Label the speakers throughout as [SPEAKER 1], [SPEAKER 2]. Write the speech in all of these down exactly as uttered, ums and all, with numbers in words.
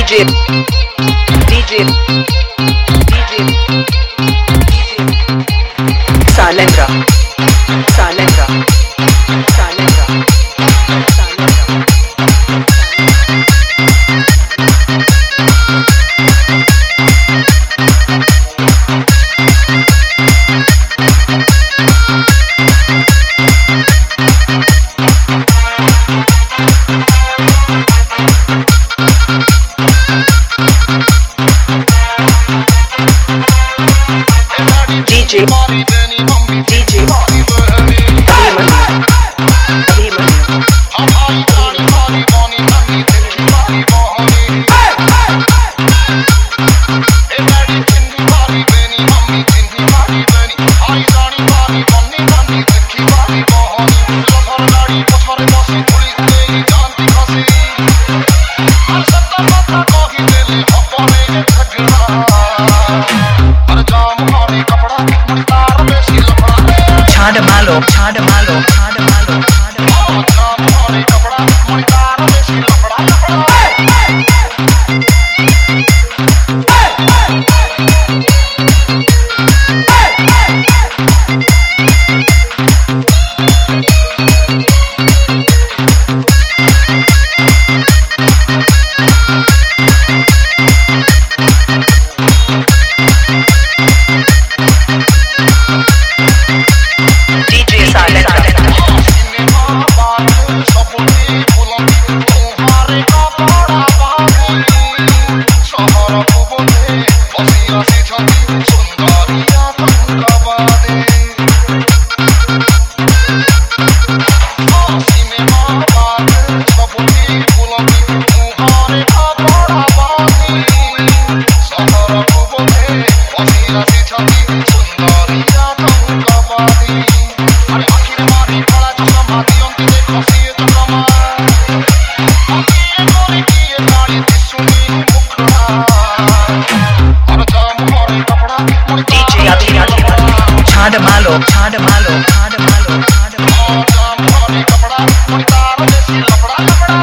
[SPEAKER 1] DJ DJ DJ Salendra Salendra Salendra Salendra DJ DJ
[SPEAKER 2] छाड़ मालो छाड़ मालो छाड़ मालो छाड़ मालो कपड़ा मुर्दार बेसी लफड़ा छाड़ मालो छाड़ मालो छाड़ मालो छाड़ मालो कपड़ा मुर्दार बेसी लफड़ा लफड़ा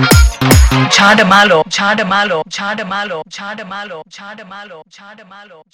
[SPEAKER 2] छाड़ मालो छाड़ मालो छाड़ मालो छाड़ मालो छाड़ मालो छाड़ मालो